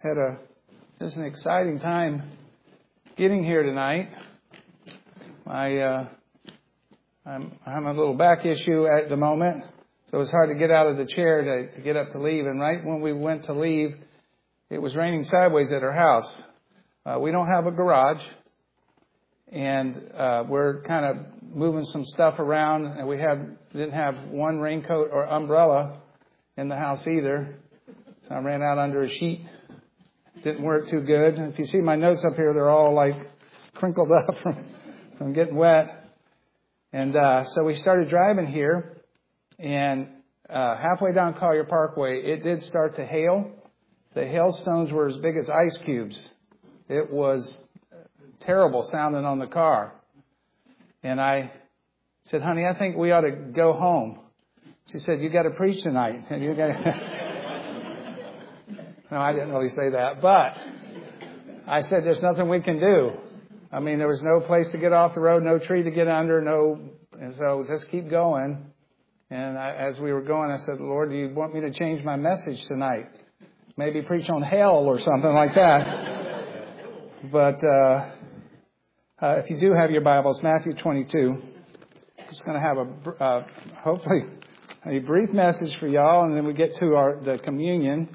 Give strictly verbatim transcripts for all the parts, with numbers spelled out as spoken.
had a just an exciting time getting here tonight. My uh, I'm I'm a little back issue at the moment, so it's hard to get out of the chair to, to get up to leave. And right when we went to leave, it was raining sideways at our house. Uh, we don't have a garage, and uh, we're kind of moving some stuff around, and we have didn't have one raincoat or umbrella in the house either. So I ran out under a sheet. Didn't work too good. If you see my notes up here, they're all like crinkled up from, from getting wet. And uh, so we started driving here, and uh, halfway down Collier Parkway, it did start to hail. The hailstones were as big as ice cubes. It was terrible sounding on the car. And I said, honey, I think we ought to go home. She said, you got to preach tonight. And you got to... No, I didn't really say that. But I said, there's nothing we can do. I mean, there was no place to get off the road, no tree to get under, no... And so just keep going. And I, as we were going, I said, Lord, do you want me to change my message tonight? Maybe preach on hell or something like that. But uh, uh, if you do have your Bibles, Matthew twenty-two. I'm just going to have a, uh, hopefully, a brief message for y'all, and then we get to our the communion.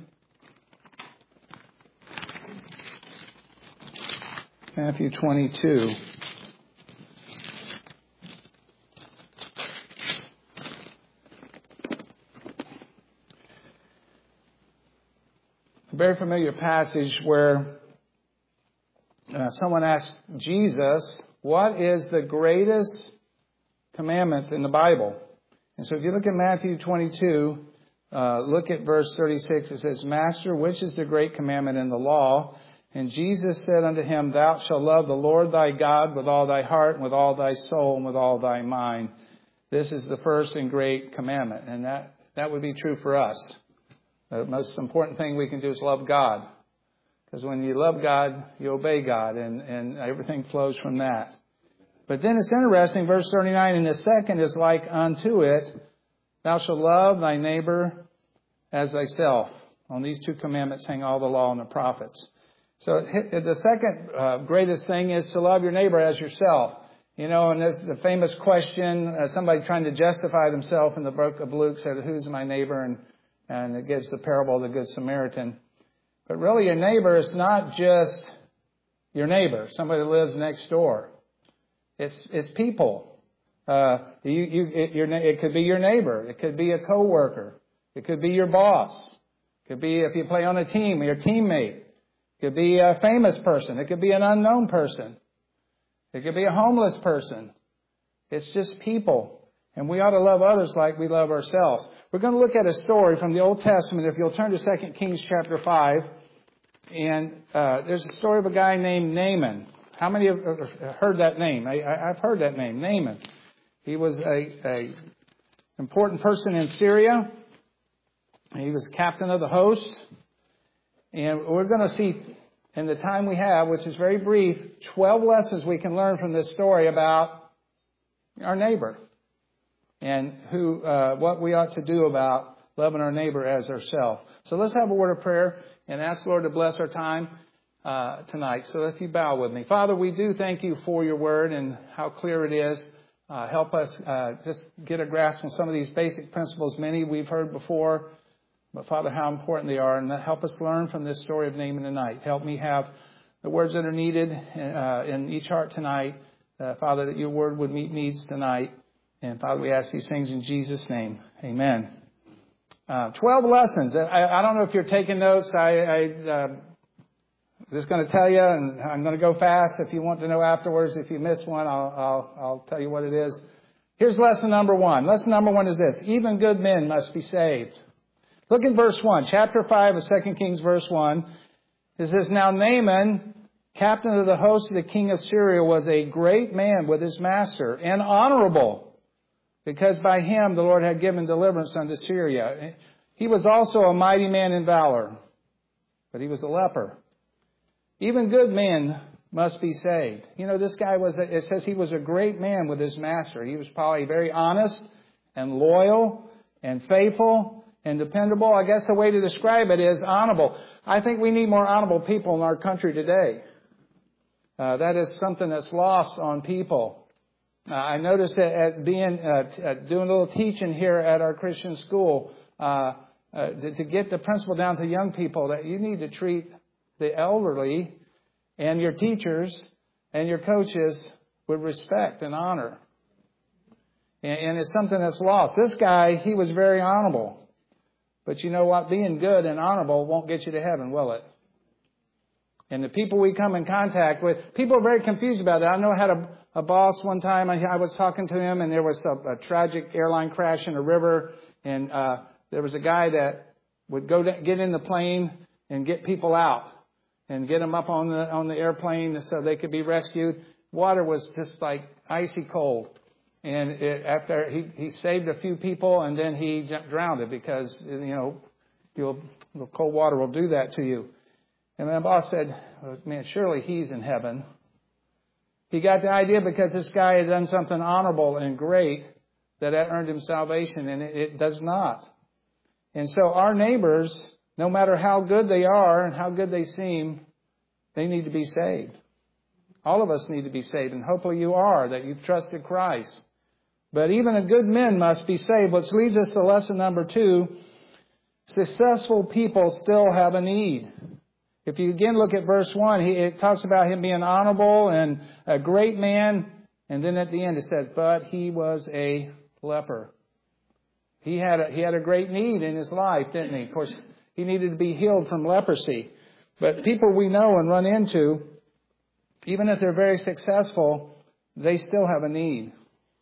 Matthew twenty-two. A very familiar passage where uh, someone asked Jesus, what is the greatest commandment in the Bible? And so if you look at Matthew twenty-two, uh, look at verse thirty-six. It says, Master, which is the great commandment in the law? And Jesus said unto him, Thou shalt love the Lord thy God with all thy heart, and with all thy soul, and with all thy mind. This is the first and great commandment. And that, that would be true for us. The most important thing we can do is love God. Because when you love God, you obey God, and, and everything flows from that. But then it's interesting, verse thirty-nine, and the second is like unto it, Thou shalt love thy neighbor as thyself. On these two commandments hang all the law and the prophets. So the second uh, greatest thing is to love your neighbor as yourself. You know, and there's the famous question, uh, somebody trying to justify themselves in the book of Luke said, who's my neighbor? And, and it gives the parable of the Good Samaritan. But really your neighbor is not just your neighbor, somebody that lives next door. It's, it's people. Uh, you, you, it, your, it could be your neighbor. It could be a coworker. It could be your boss. It could be if you play on a team, your teammate. It could be a famous person. It could be an unknown person. It could be a homeless person. It's just people. And we ought to love others like we love ourselves. We're going to look at a story from the Old Testament. If you'll turn to Second Kings chapter five. And uh, there's a story of a guy named Naaman. How many have heard that name? I, I, I've heard that name, Naaman. He was a, a important person in Syria. He was captain of the host. And we're going to see, in the time we have, which is very brief, twelve lessons we can learn from this story about our neighbor and who, uh, what we ought to do about loving our neighbor as ourselves. So let's have a word of prayer and ask the Lord to bless our time uh, tonight. So if you bow with me. Father, we do thank you for your word and how clear it is. Uh, help us uh, just get a grasp on some of these basic principles, many we've heard before. But, Father, how important they are. And help us learn from this story of Naaman tonight. Help me have the words that are needed uh, in each heart tonight. Uh, Father, that your word would meet needs tonight. And, Father, we ask these things in Jesus' name. Amen. Uh, Twelve lessons. I, I don't know if you're taking notes. I, I uh, just going to tell you, and I'm going to go fast. If you want to know afterwards, if you missed one, I'll, I'll, I'll tell you what it is. Here's lesson number one. Lesson number one is this. Even good men must be saved. Look in verse one, chapter five of Second Kings, verse one. It says, Now Naaman, captain of the host of the king of Syria, was a great man with his master, and honorable, because by him the Lord had given deliverance unto Syria. He was also a mighty man in valor, but he was a leper. Even good men must be saved. You know, this guy was, it says he was a great man with his master. He was probably very honest and loyal and faithful. and dependable. I guess the way to describe it is honorable. I think we need more honorable people in our country today. Uh, that is something that's lost on people. Uh, I noticed that at being uh, t- uh, doing a little teaching here at our Christian school, uh, uh, to, to get the principle down to young people that you need to treat the elderly and your teachers and your coaches with respect and honor. And, and it's something that's lost. This guy, he was very honorable. But you know what? Being good and honorable won't get you to heaven, will it? And the people we come in contact with, people are very confused about it. I know I had a, a boss one time. I, I was talking to him, and there was a, a tragic airline crash in a river. And uh, there was a guy that would go to, get in the plane and get people out and get them up on the on the airplane so they could be rescued. Water was just like icy cold. And it, after he, he saved a few people, and then he drowned it because, you know, you'll, the cold water will do that to you. And my boss said, oh, man, surely he's in heaven. He got the idea because this guy had done something honorable and great that that earned him salvation, and it, it does not. And so our neighbors, no matter how good they are and how good they seem, they need to be saved. All of us need to be saved, and hopefully you are, that you've trusted Christ. But even a good men must be saved, which leads us to lesson number two. Successful people still have a need. If you again look at verse one, he, it talks about him being honorable and a great man. And then at the end it says, but he was a leper. He had a, he had a great need in his life, didn't he? Of course, he needed to be healed from leprosy. But people we know and run into, even if they're very successful, they still have a need.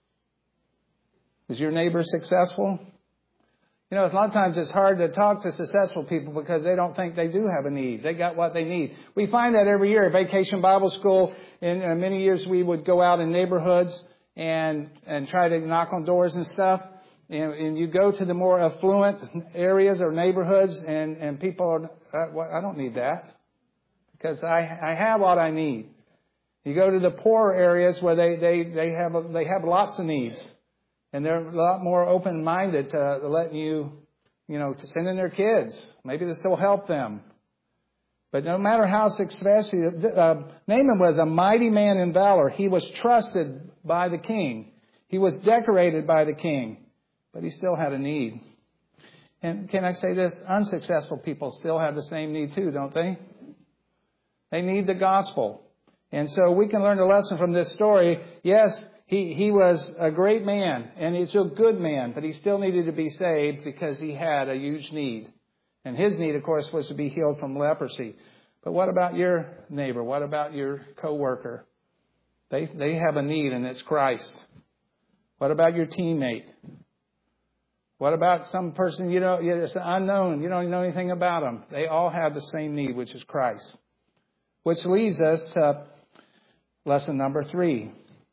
Is your neighbor successful? You know, a lot of times it's hard to talk to successful people because they don't think they do have a need. They got what they need. We find that every year at Vacation Bible School. In uh, many years we would go out in neighborhoods and and try to knock on doors and stuff. And, and you go to the more affluent areas or neighborhoods, and, and people are, uh, well, I don't need that because I I have what I need. You go to the poorer areas where they they they have a, they have lots of needs. And they're a lot more open-minded to, to letting you, you know, to send in their kids. Maybe this will help them. But no matter how successful, uh, Naaman was a mighty man in valor. He was trusted by the king. He was decorated by the king. But he still had a need. And can I say this? Unsuccessful people still have the same need too, don't they? They need the gospel. And so we can learn a lesson from this story. Yes, He he was a great man, and he's a good man, but he still needed to be saved because he had a huge need. And his need, of course, was to be healed from leprosy. But what about your neighbor? What about your coworker? They they have a need, and it's Christ. What about your teammate? What about some person you know, it's unknown, you don't know anything about them? They all have the same need, which is Christ. Which leads us to lesson number three.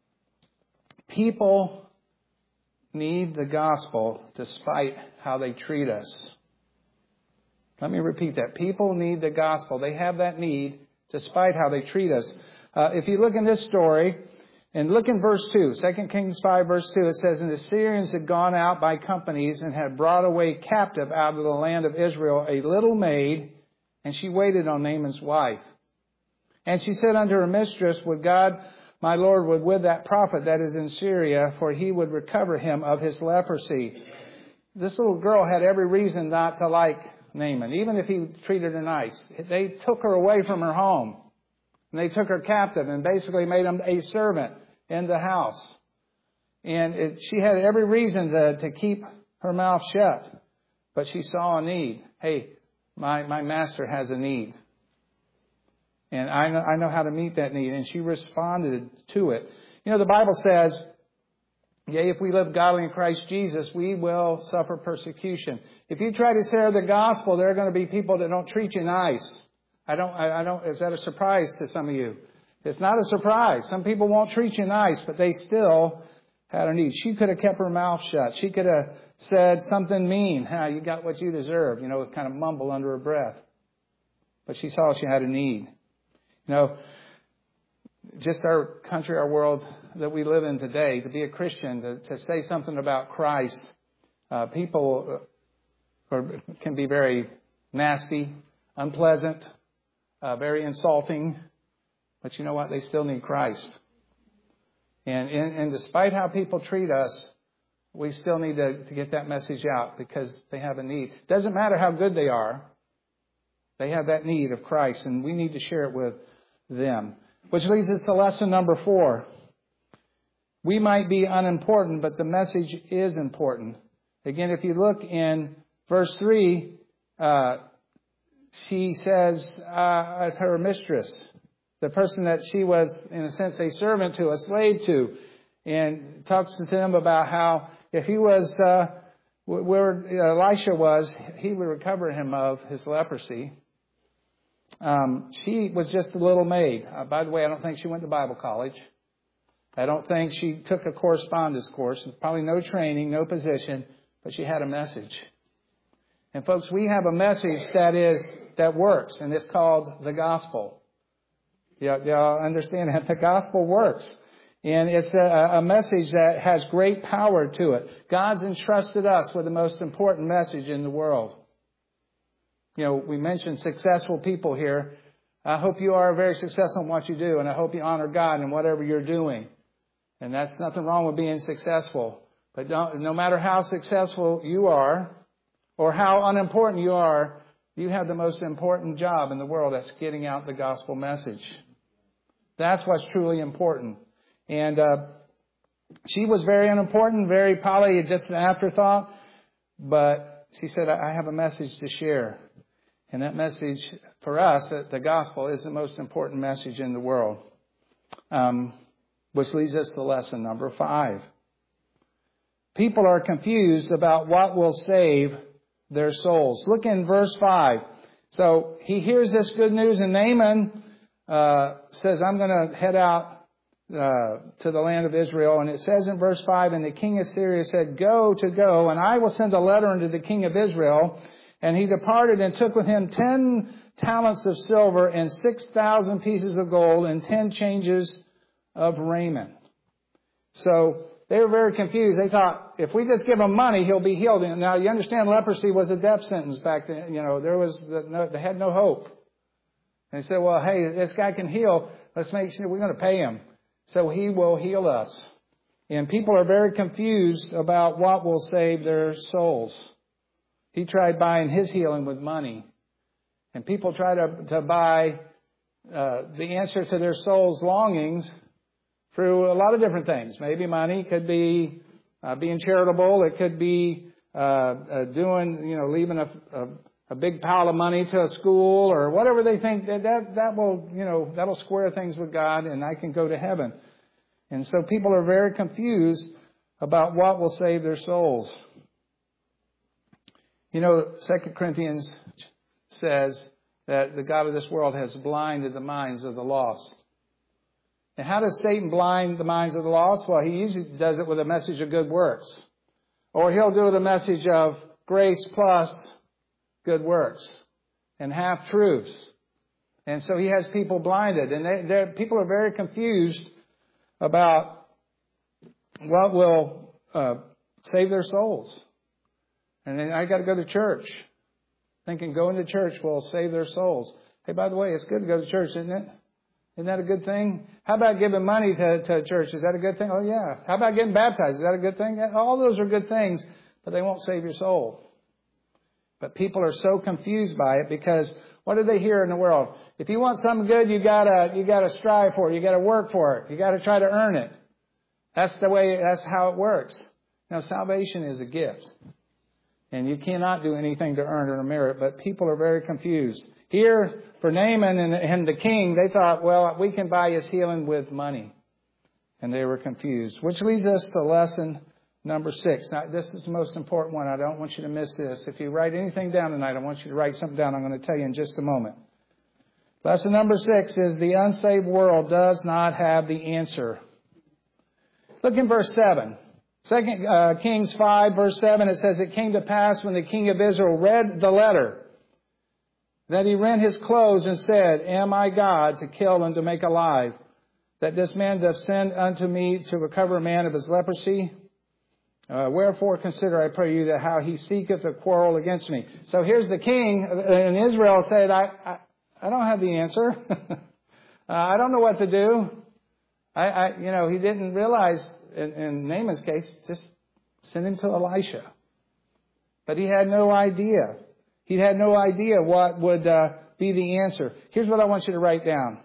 People need the gospel despite how they treat us. Let me repeat that. People need the gospel. They have that need despite how they treat us. Uh, if you look in this story, and look in verse two, Second Kings five, verse two, it says, and the Syrians had gone out by companies and had brought away captive out of the land of Israel a little maid, and she waited on Naaman's wife. And she said unto her mistress, would God, my Lord, would with that prophet that is in Syria, for he would recover him of his leprosy. This little girl had every reason not to like Naaman, even if he treated her nice. They took her away from her home, and they took her captive and basically made him a servant in the house. And it, she had every reason to, to keep her mouth shut, but she saw a need. Hey, my, my master has a need. And I know, I know how to meet that need. And she responded to it. You know, the Bible says, yea, if we live godly in Christ Jesus, we will suffer persecution. If you try to share the gospel, there are going to be people that don't treat you nice. I don't, I, I don't, is that a surprise to some of you? It's not a surprise. Some people won't treat you nice, but they still had a need. She could have kept her mouth shut. She could have said something mean. Ha, you got what you deserve. You know, kind of mumble under her breath. But she saw she had a need. You know, just our country, our world that we live in today, to be a Christian, to, to say something about Christ, uh, people or can be very nasty, unpleasant, uh, very insulting. But you know what? They still need Christ. And, and, and despite how people treat us, we still need to, to get that message out because they have a need. Doesn't matter how good they are. They have that need of Christ, and we need to share it with them. Which leads us to lesson number four. We might be unimportant, but the message is important. Again, if you look in verse three, uh, she says uh, as her mistress, the person that she was, in a sense, a servant to, a slave to, and talks to them about how if he was uh, where Elisha was, he would recover him of his leprosy. Um, she was just a little maid. Uh, by the way, I don't think she went to Bible college. I don't think she took a correspondence course. Probably no training, no position, but she had a message. And folks, we have a message that is that works, and it's called the gospel. Yeah, y'all understand that the gospel works. And it's a, a message that has great power to it. God's entrusted us with the most important message in the world. You know, we mentioned successful people here. I hope you are very successful in what you do, and I hope you honor God in whatever you're doing. And that's nothing wrong with being successful. But don't, no matter how successful you are, or how unimportant you are, you have the most important job in the world. That's getting out the gospel message. That's what's truly important. And uh, she was very unimportant, very probably just an afterthought. But she said, I have a message to share. And that message for us, that the gospel is the most important message in the world. Um, which leads us to lesson number five. People are confused about what will save their souls. Look in verse five. So he hears this good news, and Naaman uh, says, I'm going to head out uh, to the land of Israel. And it says in verse five, and the king of Syria said, go to go, and I will send a letter unto the king of Israel. And he departed and took with him ten talents of silver and six thousand pieces of gold and ten changes of raiment. So they were very confused. They thought, if we just give him money, he'll be healed. Now, you understand leprosy was a death sentence back then. You know, there was no, they had no hope. And they said, well, hey, this guy can heal. Let's make sure we're going to pay him. So he will heal us. And people are very confused about what will save their souls. He tried buying his healing with money. And people try to, to buy uh, the answer to their soul's longings through a lot of different things. Maybe money. It could be uh, being charitable. It could be uh, uh, doing, you know, leaving a, a, a big pile of money to a school or whatever they think that, that that will, you know, that'll square things with God and I can go to heaven. And so people are very confused about what will save their souls. You know, Second Corinthians says that the God of this world has blinded the minds of the lost. And how does Satan blind the minds of the lost? Well, he usually does it with a message of good works. Or he'll do it a message of grace plus good works and half-truths. And so he has people blinded. And they, people are very confused about what will uh, save their souls. And then I got to go to church. Thinking going to church will save their souls. Hey, by the way, it's good to go to church, isn't it? Isn't that a good thing? How about giving money to, to church? Is that a good thing? Oh, yeah. How about getting baptized? Is that a good thing? All those are good things, but they won't save your soul. But people are so confused by it because what do they hear in the world? If you want something good, you gotta you gotta strive for it. You gotta work for it. You gotta try to earn it. That's the way. That's how it works. Now, salvation is a gift, and you cannot do anything to earn it or merit. But people are very confused. Here, for Naaman and, and the king, they thought, well, we can buy his healing with money. And they were confused. Which leads us to lesson number six. Now, this is the most important one. I don't want you to miss this. If you write anything down tonight, I want you to write something down. I'm going to tell you in just a moment. Lesson number six is the unsaved world does not have the answer. Look in verse seven. Second uh, Kings five, verse seven, it says, it came to pass when the king of Israel read the letter, that he rent his clothes and said, am I God to kill and to make alive, that this man doth send unto me to recover a man of his leprosy? Uh, Wherefore consider, I pray you, that how he seeketh a quarrel against me. So here's the king in Israel said, I, I, I don't have the answer. uh, I don't know what to do. I, I you know, he didn't realize, in, in Naaman's case, just send him to Elisha. But he had no idea. He had no idea what would uh, be the answer. Here's what I want you to write down.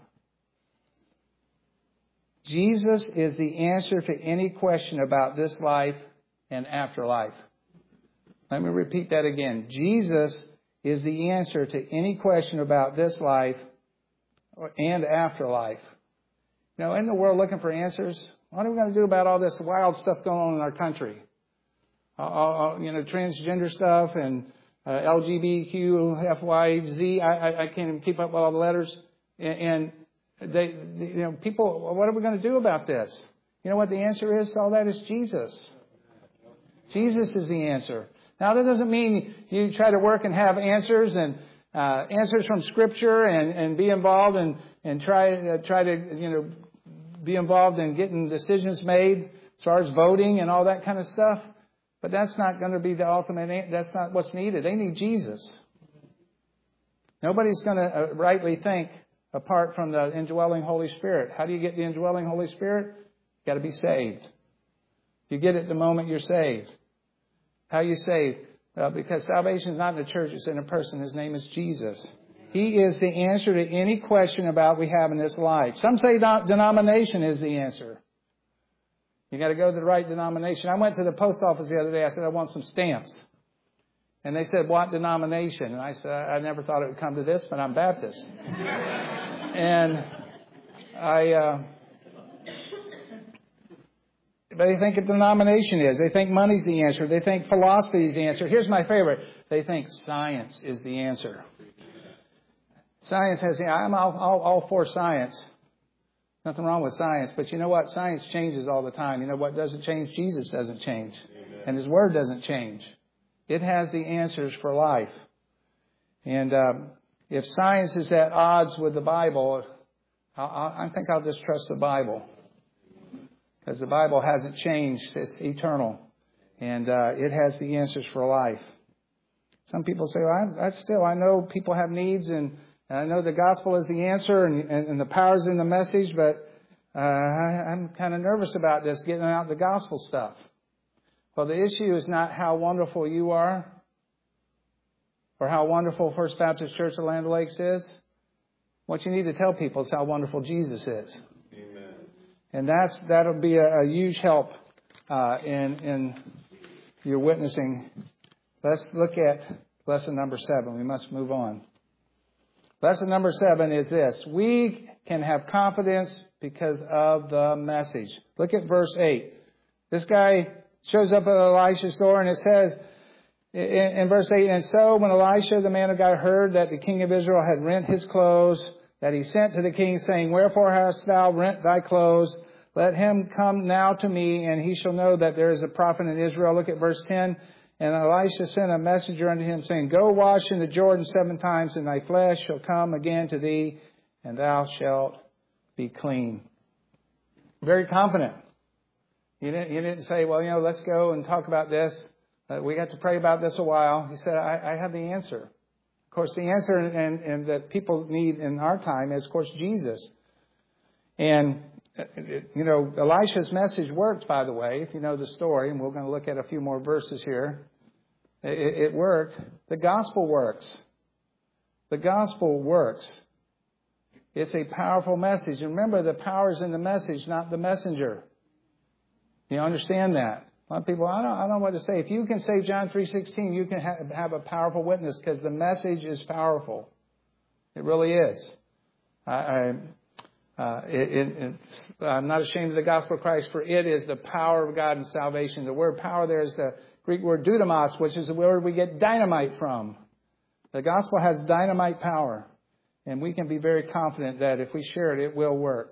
Jesus is the answer to any question about this life and afterlife. Let me repeat that again. Jesus is the answer to any question about this life and afterlife. You know, in the world looking for answers, what are we going to do about all this wild stuff going on in our country? Uh, uh, you know, transgender stuff and uh, L G B T Q, F Y Z. I, I, I can't even keep up with all the letters. And, and they, you know, people, what are we going to do about this? You know what the answer is to all that is Jesus. Jesus is the answer. Now, that doesn't mean you try to work and have answers and uh, answers from Scripture and, and be involved and and try uh, try to you know be involved in getting decisions made as far as voting and all that kind of stuff. But that's not going to be the ultimate. That's not what's needed. They need Jesus. Nobody's going to uh, rightly think apart from the indwelling Holy Spirit. How do you get the indwelling Holy Spirit? You've got to be saved. You get it the moment you're saved. How are you saved? Uh, because salvation is not in the church, it's in a person. His name is Jesus. He is the answer to any question about we have in this life. Some say denomination is the answer. You got to go to the right denomination. I went to the post office the other day. I said, I want some stamps. And they said, what denomination? And I said, I never thought it would come to this, but I'm Baptist. and I... Uh, They think a denomination is. They think money's the answer. They think philosophy is the answer. Here's my favorite. They think science is the answer. Science has, I'm all, all, all for science. Nothing wrong with science. But you know what? Science changes all the time. You know what doesn't change? Jesus doesn't change. Amen. And His Word doesn't change. It has the answers for life. And um, if science is at odds with the Bible, I, I, I think I'll just trust the Bible. Because the Bible hasn't changed. It's eternal. And uh, it has the answers for life. Some people say, well, I, I still, I know people have needs and, and I know the gospel is the answer and, and, and the power's in the message, but uh, I, I'm kind of nervous about this, getting out the gospel stuff. Well, the issue is not how wonderful you are or how wonderful First Baptist Church of Land O'Lakes is. What you need to tell people is how wonderful Jesus is. And that's that'll be a, a huge help uh, in in your witnessing. Let's look at lesson number seven. We must move on. Lesson number seven is this. We can have confidence because of the message. Look at verse eight. This guy shows up at Elisha's door and it says in, in verse eight, and so when Elisha, the man of God, heard that the king of Israel had rent his clothes, that he sent to the king, saying, wherefore hast thou rent thy clothes? Let him come now to me, and he shall know that there is a prophet in Israel. Look at verse ten. And Elisha sent a messenger unto him, saying, go wash in the Jordan seven times, and thy flesh shall come again to thee, and thou shalt be clean. Very confident. You didn't, you didn't say, well, you know, let's go and talk about this. Uh, we got to pray about this a while. He said, I, I have the answer. Of course, the answer and, and that people need in our time is, of course, Jesus. And, you know, Elisha's message worked, by the way, if you know the story, and we're going to look at a few more verses here. It, it worked. The gospel works. The gospel works. It's a powerful message. And remember, the power is in the message, not the messenger. You understand that? A lot of people, I don't, I don't know what to say. If you can say John three sixteen, you can ha- have a powerful witness because the message is powerful. It really is. I, I, uh, it, it, it's, I'm not ashamed of the gospel of Christ, for it is the power of God in salvation. The word power there is the Greek word dunamis, which is the word we get dynamite from. The gospel has dynamite power, and we can be very confident that if we share it, it will work.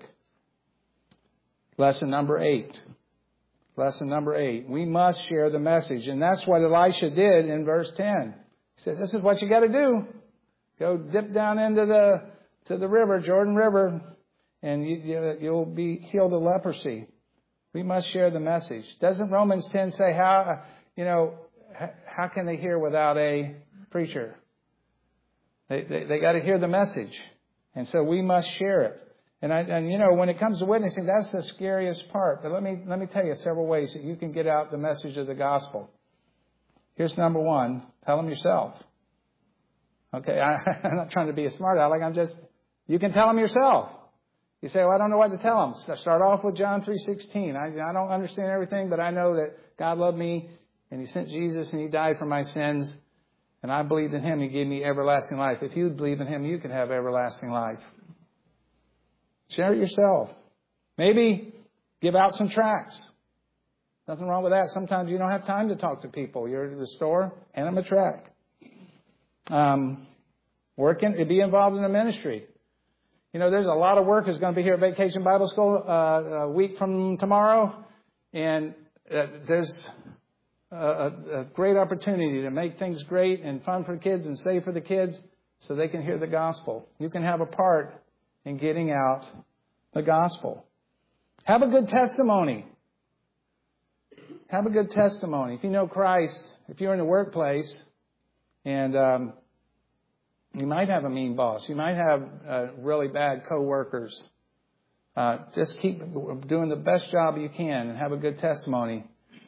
Lesson number eight. Lesson number eight. We must share the message. And that's what Elisha did in verse ten. He said, this is what you got to do. Go dip down into the to the river, Jordan River, and you, you, you'll be healed of leprosy. We must share the message. Doesn't Romans ten say how, you know, how can they hear without a preacher? They, they, they got to hear the message. And so we must share it. And, I, and, you know, when it comes to witnessing, that's the scariest part. But let me, let me tell you several ways that you can get out the message of the gospel. Here's number one. Tell them yourself. Okay, I, I'm not trying to be a smart aleck. I'm just, you can tell them yourself. You say, well, I don't know what to tell them. Start off with John three sixteen. I, I don't understand everything, but I know that God loved me and He sent Jesus and He died for my sins. And I believed in Him. He gave me everlasting life. If you believe in Him, you can have everlasting life. Share it yourself. Maybe give out some tracts. Nothing wrong with that. Sometimes you don't have time to talk to people. You're at the store, hand them a tract. Um, working, be involved in a ministry. You know, there's a lot of work that's going to be here at Vacation Bible School uh, a week from tomorrow. And uh, there's a, a great opportunity to make things great and fun for kids and safe for the kids so they can hear the gospel. You can have a part in getting out the gospel. Have a good testimony. Have a good testimony. If you know Christ, if you're in the workplace and um, you might have a mean boss, you might have uh, really bad coworkers, uh, just keep doing the best job you can and have a good testimony.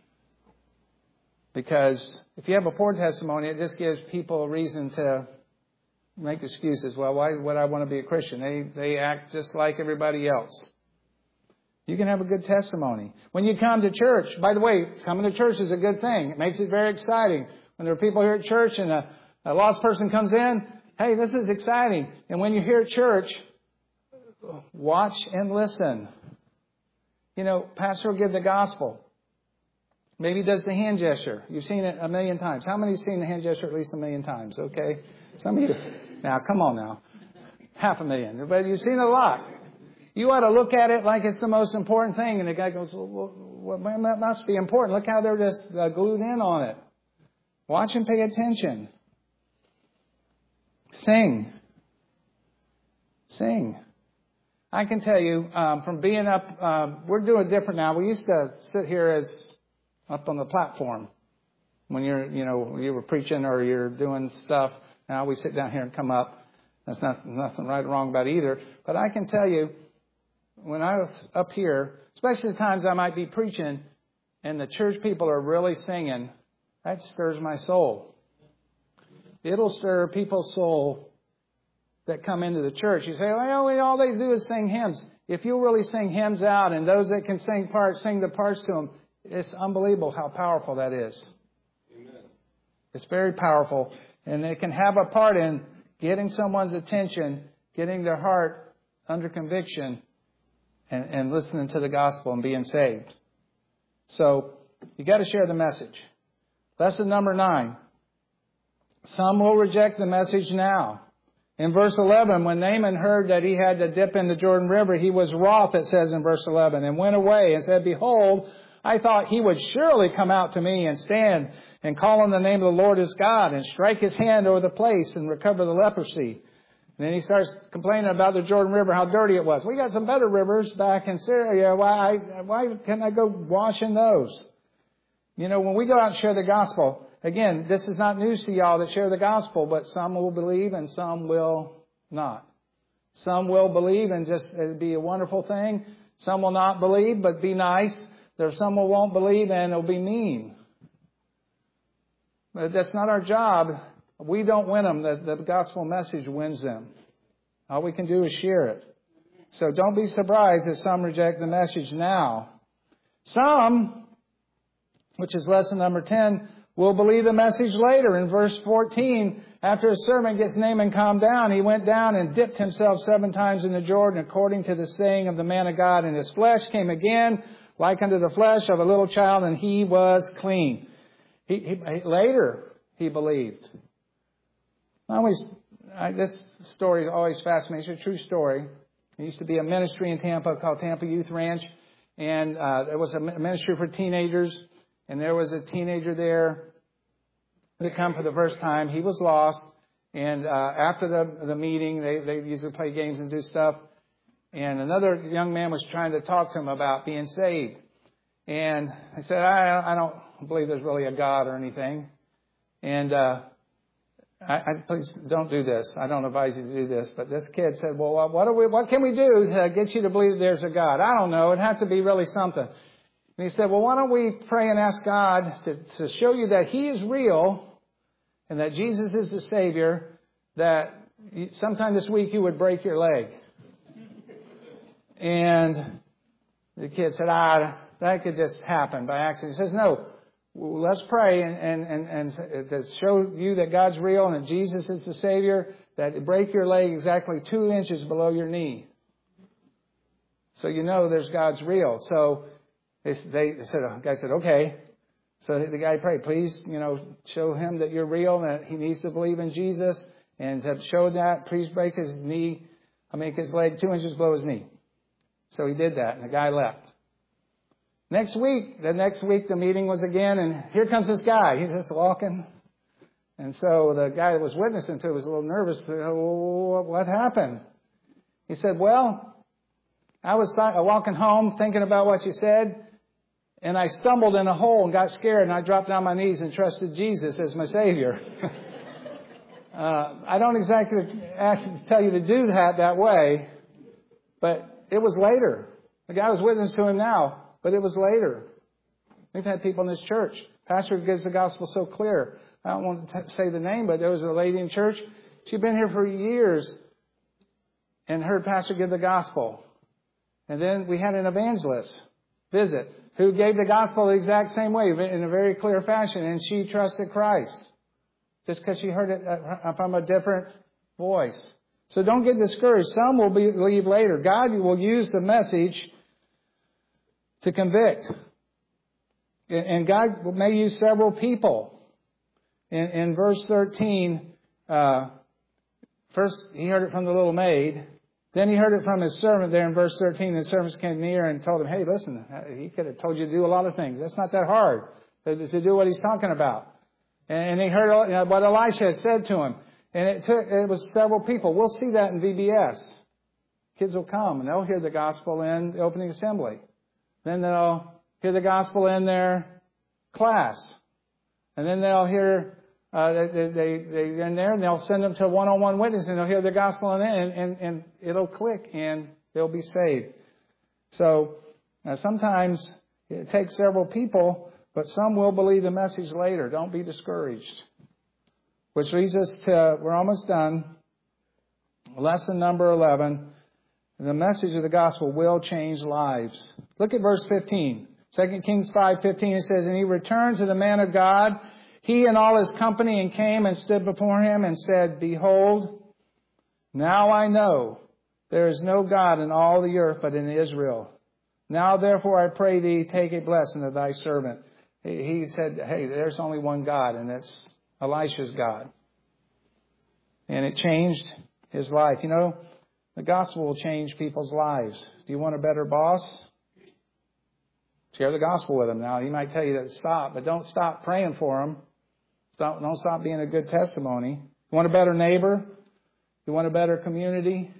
Because if you have a poor testimony, it just gives people a reason to make excuses. Well, why would I want to be a Christian? They they act just like everybody else. You can have a good testimony. When you come to church, by the way, coming to church is a good thing. It makes it very exciting. When there are people here at church and a, a lost person comes in, hey, this is exciting. And when you're here at church, watch and listen. You know, pastor will give the gospel. Maybe he does the hand gesture. You've seen it a million times. How many have seen the hand gesture at least a million times? Okay. Some of you. Now, come on now. Half a million. But you've seen it a lot. You ought to look at it like it's the most important thing. And the guy goes, well, well that must be important. Look how they're just uh, glued in on it. Watch and pay attention. Sing. Sing. I can tell you um, from being up, um, we're doing different now. We used to sit here as up on the platform when you're, you know, you were preaching or you're doing stuff. Now we sit down here and come up. There's not, nothing right or wrong about either. But I can tell you, when I was up here, especially the times I might be preaching and the church people are really singing, that stirs my soul. It'll stir people's soul that come into the church. You say, well, all they do is sing hymns. If you really sing hymns out and those that can sing parts, sing the parts to them, it's unbelievable how powerful that is. Amen. It's very powerful. And it can have a part in getting someone's attention, getting their heart under conviction, and, and listening to the gospel and being saved. So you got to share the message. Lesson number nine. Some will reject the message now. In verse eleven, when Naaman heard that he had to dip in the Jordan River, he was wroth, it says in verse eleven, and went away and said, behold, I thought he would surely come out to me and stand and call on the name of the Lord his God and strike his hand over the place and recover the leprosy. And then he starts complaining about the Jordan River, how dirty it was. We got some better rivers back in Syria. Why, why can't I go wash in those? You know, when we go out and share the gospel, again, this is not news to y'all that share the gospel, but some will believe and some will not. Some will believe and just it'd be a wonderful thing. Some will not believe, but be nice. There's some who won't believe and it'll be mean. But that's not our job. We don't win them. The, the gospel message wins them. All we can do is share it. So don't be surprised if some reject the message now. Some, which is lesson number ten, will believe the message later. In verse fourteen, after his servant gets Naaman calmed down, he went down and dipped himself seven times in the Jordan according to the saying of the man of God. And his flesh came again like unto the flesh of a little child, and he was clean. He, he, later, he believed. I always, I, this story always fascinates me. It's a true story. There used to be a ministry in Tampa called Tampa Youth Ranch, and uh, there was a ministry for teenagers, and there was a teenager there that come for the first time. He was lost, and uh, after the the meeting, they they usually play games and do stuff. And another young man was trying to talk to him about being saved. And I said, I, I don't believe there's really a God or anything. And uh, I, I please don't do this. I don't advise you to do this. But this kid said, well, what, are we, what can we do to get you to believe that there's a God? I don't know. It'd have to be really something. And he said, well, why don't we pray and ask God to, to show you that He is real and that Jesus is the Savior, that sometime this week you would break your leg. And the kid said, ah, that could just happen by accident. He says, no, let's pray and, and, and, and to show you that God's real and that Jesus is the Savior, that break your leg exactly two inches below your knee. So you know there's God's real. So they, they said, the guy said, okay. So the guy prayed, please, you know, show him that you're real and that he needs to believe in Jesus. And said, show that, please break his knee, I make his leg two inches below his knee. So he did that and the guy left. Next week, the next week the meeting was again, and here comes this guy. He's just walking. And so the guy that was witnessing to it was a little nervous. Oh, what happened? He said, well, I was walking home thinking about what you said, and I stumbled in a hole and got scared, and I dropped down my knees and trusted Jesus as my Savior. uh, I don't exactly ask tell you to do that that way, but it was later. The guy was witnessing to him now, but it was later. We've had people in this church. Pastor gives the gospel so clear. I don't want to t- say the name, but there was a lady in church. She'd been here for years and heard Pastor give the gospel. And then we had an evangelist visit who gave the gospel the exact same way in a very clear fashion. And she trusted Christ just because she heard it from a different voice. So don't get discouraged. Some will believe later. God will use the message to convict. And God may use several people. In, in verse thirteen, uh, first he heard it from the little maid. Then he heard it from his servant there in verse thirteen. The servants came near and told him, hey, listen, he could have told you to do a lot of things. That's not that hard to, to do what he's talking about. And, and he heard you know, what Elisha had said to him. And it took, it was several people. We'll see that in V B S. Kids will come and they'll hear the gospel in the opening assembly. Then they'll hear the gospel in their class. And then they'll hear, uh, they, they, they, they're in there and they'll send them to one-on-one witness and they'll hear the gospel in there and, and, and it'll click and they'll be saved. So uh, sometimes it takes several people, but some will believe the message later. Don't be discouraged. Which leads us to, we're almost done. Lesson number eleven. The message of the gospel will change lives. Look at verse fifteen. Second Kings five fifteen, it says, and he returned to the man of God, he and all his company, and came and stood before him and said, behold, now I know there is no God in all the earth but in Israel. Now therefore I pray thee, take a blessing of thy servant. He said, hey, there's only one God, and that's Elisha's God. And it changed his life. You know, the gospel will change people's lives. Do you want a better boss? Share the gospel with him. Now, he might tell you to stop, but don't stop praying for him. Don't, don't stop being a good testimony. You want a better neighbor? You want a better community?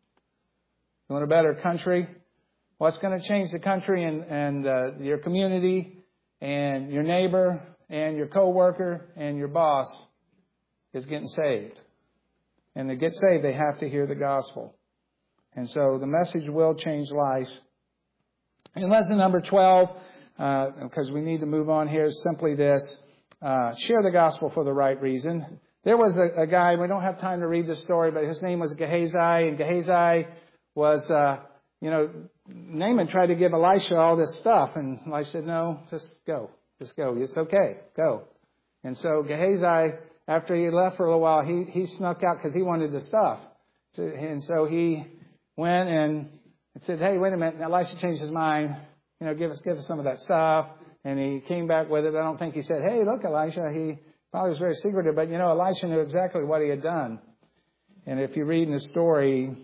You want a better country? What's going to change the country and, and uh, your community and your neighbor and your coworker and your boss is getting saved. And to get saved, they have to hear the gospel. And so the message will change life. In lesson number twelve, uh, because we need to move on here, is simply this. Uh, share the gospel for the right reason. There was a, a guy, we don't have time to read this story, but his name was Gehazi. And Gehazi was, uh, you know, Naaman tried to give Elisha all this stuff. And Elisha said, no, just go. Just go. It's okay. Go. And so Gehazi, after he left for a little while, he, he snuck out because he wanted the stuff. And so he went and said, hey, wait a minute. Now Elisha changed his mind. You know, give us, give us some of that stuff. And he came back with it. I don't think he said, hey, look, Elisha. He probably was very secretive. But, you know, Elisha knew exactly what he had done. And if you read in the story,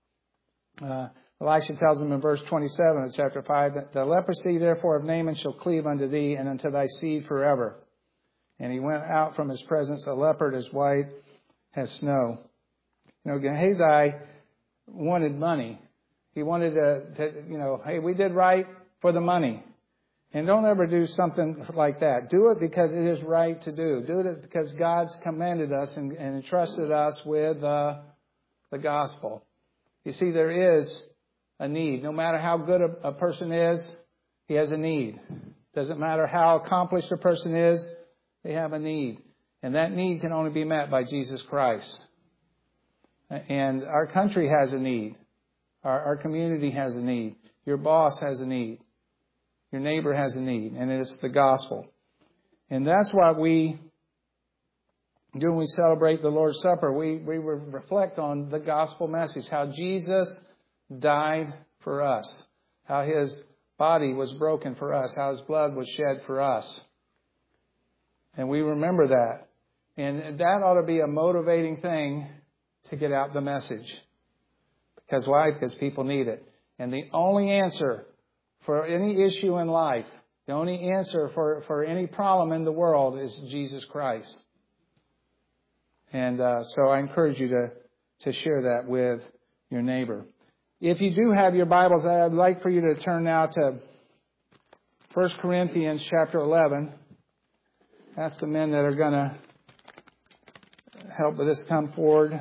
uh, Elisha tells him in verse twenty-seven of chapter five, that the leprosy, therefore, of Naaman shall cleave unto thee and unto thy seed forever. And he went out from his presence, a leopard as white as snow. You know, Gehazi wanted money. He wanted to, to, you know, hey, we did right for the money. And don't ever do something like that. Do it because it is right to do. Do it because God's commanded us and, and entrusted us with uh, the gospel. You see, there is a need. No matter how good a, a person is, he has a need. Doesn't matter how accomplished a person is, they have a need. And that need can only be met by Jesus Christ. And our country has a need. Our, our community has a need. Your boss has a need. Your neighbor has a need. And it's the gospel. And that's what we do when we celebrate the Lord's Supper. We, we reflect on the gospel message. How Jesus died for us. How His body was broken for us. How His blood was shed for us. And we remember that. And that ought to be a motivating thing to get out the message. Because why? Because people need it. And the only answer for any issue in life, the only answer for, for any problem in the world is Jesus Christ. And uh, so I encourage you to, to share that with your neighbor. If you do have your Bibles, I'd like for you to turn now to First Corinthians chapter eleven. Ask the men that are going to help with this come forward.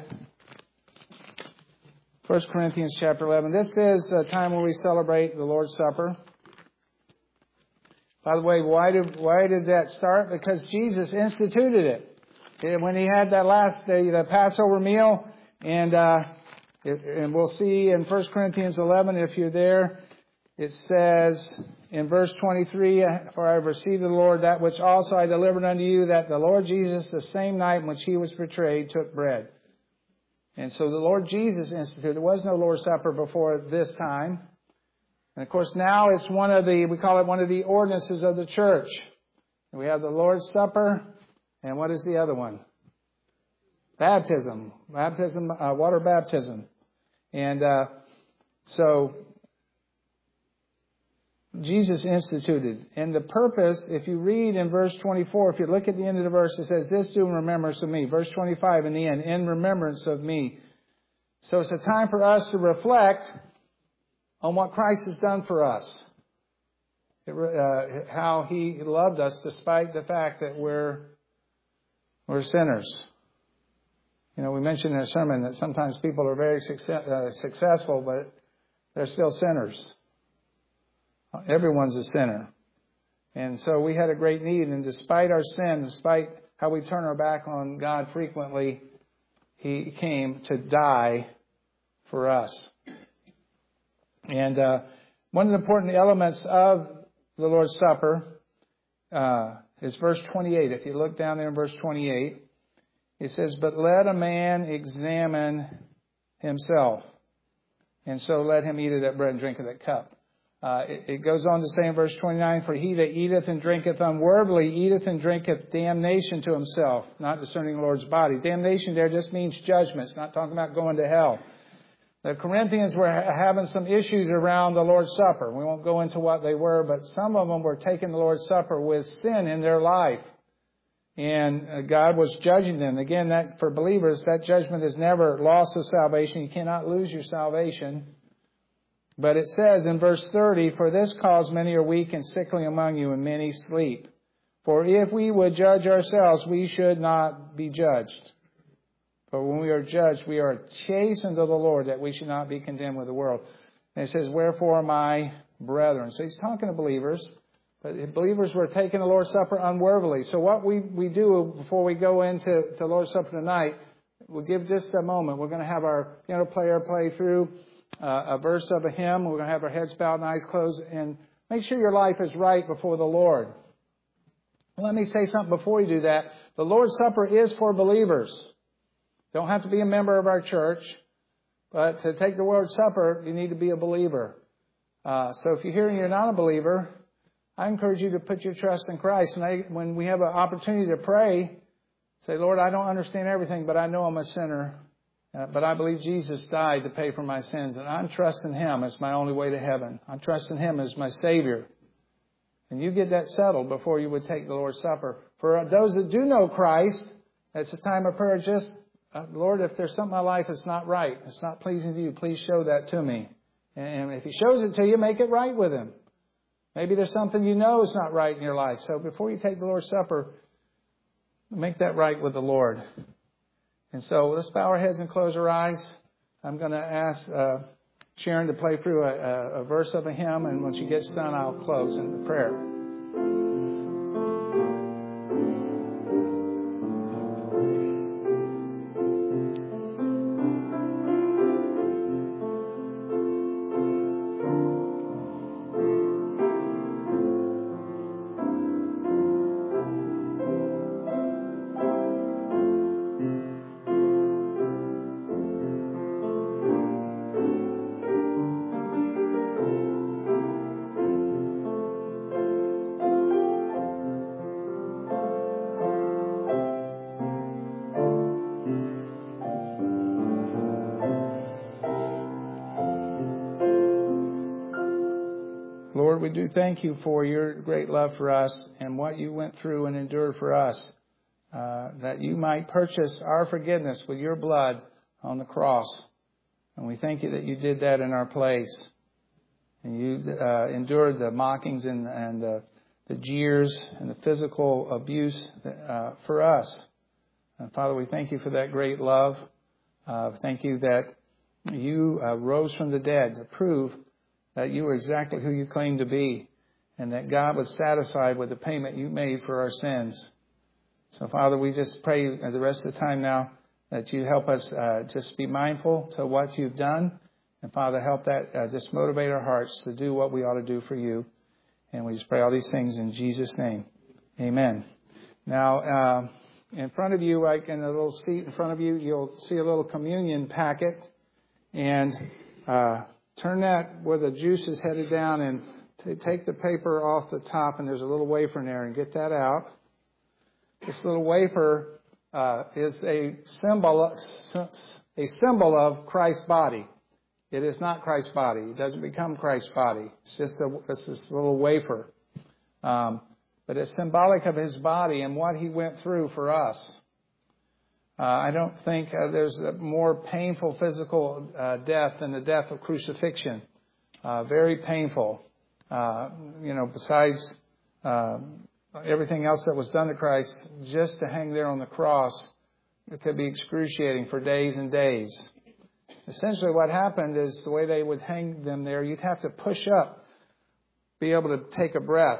First Corinthians chapter eleven. This is a time when we celebrate the Lord's Supper. By the way, why did why did that start? Because Jesus instituted it. When He had that last the, the Passover meal, and uh, it, and we'll see in First Corinthians eleven, if you're there, it says in verse twenty-three, "For I have received of the Lord that which also I delivered unto you, that the Lord Jesus, the same night in which He was betrayed, took bread." And so the Lord Jesus instituted. There was no Lord's Supper before this time. And of course now it's one of the, we call it one of the ordinances of the church. We have the Lord's Supper, and what is the other one? Baptism. Baptism, uh, water baptism. And uh, so Jesus instituted. And the purpose, if you read in verse twenty-four, if you look at the end of the verse, it says, "This do in remembrance of me." Verse twenty-five in the end, "In remembrance of me." So it's a time for us to reflect on what Christ has done for us. It, uh, how He loved us despite the fact that we're, we're sinners. You know, we mentioned in a sermon that sometimes people are very success, uh, successful, but they're still sinners. Everyone's a sinner. And so we had a great need. And despite our sin, despite how we turn our back on God frequently, He came to die for us. And uh, one of the important elements of the Lord's Supper uh, is verse twenty-eight. If you look down there in verse twenty-eight, it says, "But let a man examine himself, and so let him eat of that bread and drink of that cup." Uh, it, it goes on to say in verse twenty-nine, "For he that eateth and drinketh unworthily eateth and drinketh damnation to himself, not discerning the Lord's body." Damnation there just means judgment. It's not talking about going to hell. The Corinthians were having some issues around the Lord's Supper. We won't go into what they were, but some of them were taking the Lord's Supper with sin in their life. And God was judging them. Again, that for believers, that judgment is never loss of salvation. You cannot lose your salvation. But it says in verse thirty, "For this cause many are weak and sickly among you, and many sleep. For if we would judge ourselves, we should not be judged. But when we are judged, we are chastened of the Lord, that we should not be condemned with the world." And it says, "Wherefore, my brethren." So he's talking to believers. But believers were taking the Lord's Supper unworthily. So what we, we do before we go into the Lord's Supper tonight, we'll give just a moment. We're going to have our piano player play through Uh, a verse of a hymn. We're going to have our heads bowed and eyes closed, and make sure your life is right before the Lord. Let me say something before you do that. The Lord's Supper is for believers. Don't have to be a member of our church, but to take the Lord's Supper, you need to be a believer. Uh, so if you're here and you're not a believer, I encourage you to put your trust in Christ. And I, when we have an opportunity to pray, say, "Lord, I don't understand everything, but I know I'm a sinner. Uh, but I believe Jesus died to pay for my sins, and I'm trusting Him as my only way to heaven. I'm trusting Him as my Savior." And you get that settled before you would take the Lord's Supper. For those that do know Christ, it's a time of prayer. Just, uh, "Lord, if there's something in my life that's not right, it's not pleasing to you, please show that to me." And if He shows it to you, make it right with Him. Maybe there's something you know is not right in your life. So before you take the Lord's Supper, make that right with the Lord. And so let's bow our heads and close our eyes. I'm going to ask uh, Sharon to play through a, a, a verse of a hymn, and when she gets done, I'll close in the prayer. Lord, we do thank you for your great love for us and what you went through and endured for us, uh, that you might purchase our forgiveness with your blood on the cross. And we thank you that you did that in our place. And you uh, endured the mockings and, and uh, the jeers and the physical abuse uh, for us. And Father, we thank you for that great love. Uh, thank you that you uh, rose from the dead to prove that you were exactly who you claimed to be, and that God was satisfied with the payment you made for our sins. So, Father, we just pray the rest of the time now that you help us uh, just be mindful to what you've done. And, Father, help that uh, just motivate our hearts to do what we ought to do for you. And we just pray all these things in Jesus' name. Amen. Now, uh, in front of you, like in a little seat in front of you, you'll see a little communion packet. And uh turn that where the juice is headed down and t- take the paper off the top, and there's a little wafer in there, and get that out. This little wafer uh, is a symbol, a symbol of Christ's body. It is not Christ's body. It doesn't become Christ's body. It's just a, it's this little wafer. Um, but it's symbolic of his body and what he went through for us. Uh, I don't think uh, there's a more painful physical uh, death than the death of crucifixion. Uh, very painful. Uh, you know, besides uh, everything else that was done to Christ, just to hang there on the cross, it could be excruciating for days and days. Essentially what happened is the way they would hang them there, you'd have to push up, be able to take a breath.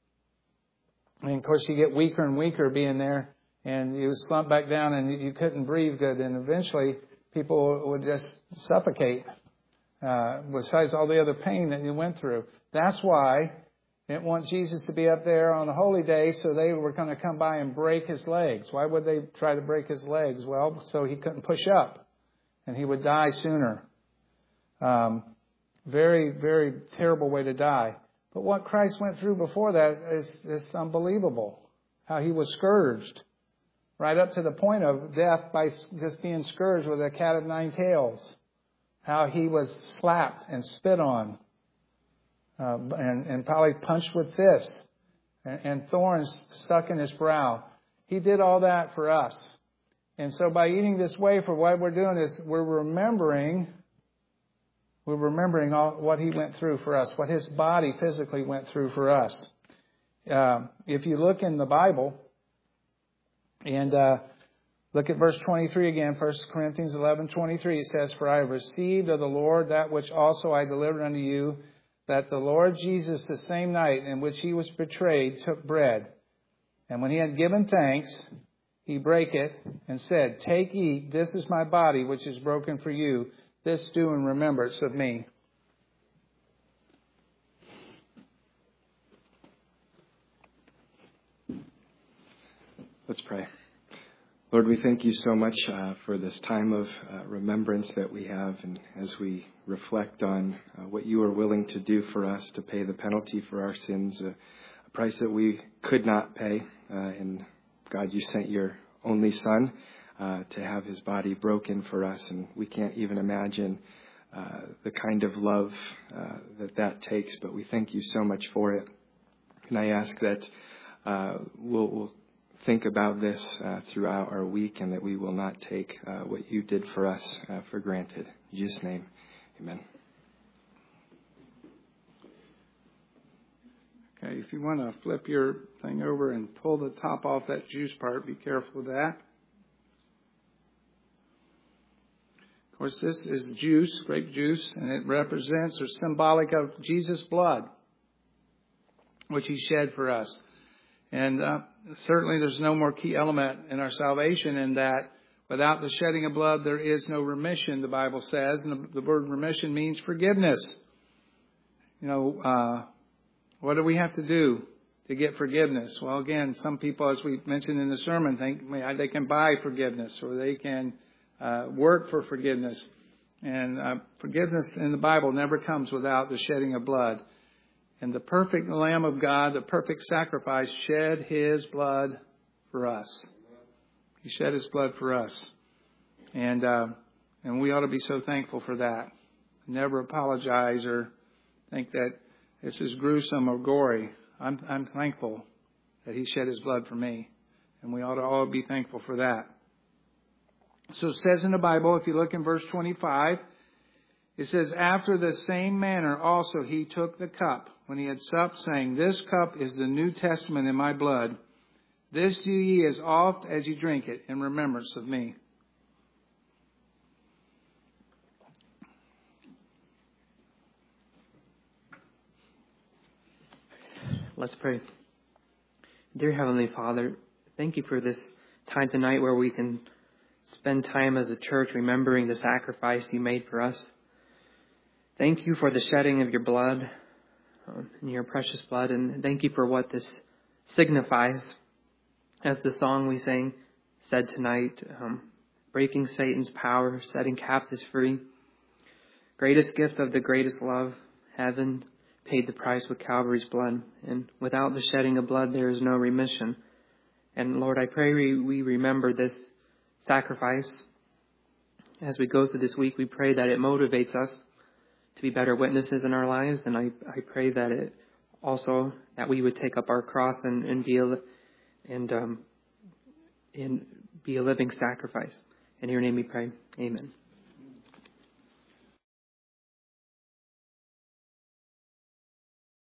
And of course you get weaker and weaker being there. And you slump back down and you couldn't breathe good. And eventually people would just suffocate, uh, besides all the other pain that you went through. That's why they didn't want Jesus to be up there on a holy day, so they were going to come by and break his legs. Why would they try to break his legs? Well, so he couldn't push up and he would die sooner. Um, very, very terrible way to die. But what Christ went through before that is, is unbelievable. How he was scourged. Right up to the point of death by just being scourged with a cat of nine tails. How he was slapped and spit on. Uh, and, and probably punched with fists. And, and thorns stuck in his brow. He did all that for us. And so by eating this wafer, what we're doing is we're remembering, we're remembering all what he went through for us. What his body physically went through for us. Uh, if you look in the Bible, And uh, look at verse twenty-three again, First Corinthians eleven twenty-three. It says, "For I have received of the Lord that which also I delivered unto you, that the Lord Jesus, the same night in which he was betrayed, took bread. And when he had given thanks, he brake it and said, Take, eat, this is my body, which is broken for you. This do in remembrance of me." Let's pray. Lord, we thank you so much uh, for this time of uh, remembrance that we have, and as we reflect on uh, what you are willing to do for us to pay the penalty for our sins, uh, a price that we could not pay. Uh, and God, you sent your only Son uh, to have his body broken for us, and we can't even imagine uh, the kind of love uh, that that takes, but we thank you so much for it. And I ask that uh, we'll, we'll think about this uh, throughout our week, and that we will not take uh, what you did for us uh, for granted. In Jesus' name, amen. Okay, if you want to flip your thing over and pull the top off that juice part, be careful of that. Of course, this is juice, grape juice, and it represents or symbolic of Jesus' blood, which he shed for us. And uh, certainly there's no more key element in our salvation in that without the shedding of blood, there is no remission, the Bible says. And the, the word remission means forgiveness. You know, uh, what do we have to do to get forgiveness? Well, again, some people, as we mentioned in the sermon, think they can buy forgiveness or they can uh, work for forgiveness. And uh, forgiveness in the Bible never comes without the shedding of blood. And the perfect Lamb of God, the perfect sacrifice, shed his blood for us. He shed his blood for us. And uh, and we ought to be so thankful for that. Never apologize or think that this is gruesome or gory. I'm, I'm thankful that he shed his blood for me. And we ought to all be thankful for that. So it says in the Bible, if you look in verse twenty-five, it says, after the same manner also he took the cup when he had supped, saying, this cup is the New Testament in my blood. This do ye as oft as ye drink it in remembrance of me. Let's pray. Dear Heavenly Father, thank you for this time tonight where we can spend time as a church remembering the sacrifice you made for us. Thank you for the shedding of your blood, um, and your precious blood, and thank you for what this signifies. As the song we sang said tonight, um, breaking Satan's power, setting captives free. Greatest gift of the greatest love, heaven paid the price with Calvary's blood. And without the shedding of blood, there is no remission. And Lord, I pray we, we remember this sacrifice. As we go through this week, we pray that it motivates us to be better witnesses in our lives. And I, I pray that it also, that we would take up our cross and, and be a, and, um, and be a living sacrifice. In your name we pray. Amen.